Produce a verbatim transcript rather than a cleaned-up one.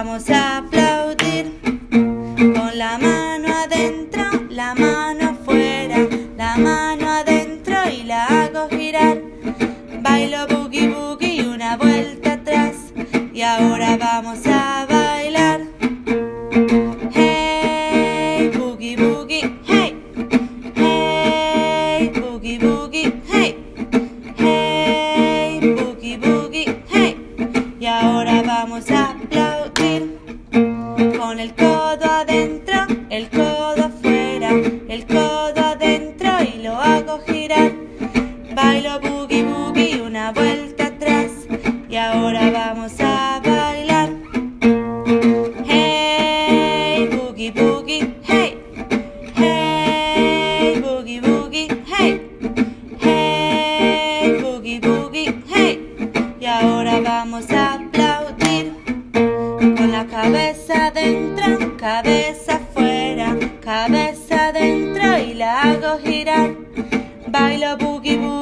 vamos a aplaudir. Con la mano adentro, la mano afuera, la mano adentro y la hago girar. Bailo boogie boogie y una vuelta atrás. Y ahora vamos a bailar. Hey, boogie boogie, hey. Hey, boogie boogie, hey. Hey, boogie boogie, hey. Y ahora vamos a aplaudir. Con el codo adentro, el codo afuera, el codo adentro y lo hago girar. Bailo boogie boogie y una vuelta atrás. Y ahora vamos a bailar. Hey, boogie boogie, hey. Hey, boogie boogie, hey. Hey, boogie boogie, hey. Y ahora vamos a aplaudir. Con la cabeza adentro, cabeza afuera, cabeza adentro y la hago girar. Bailo boogie boogie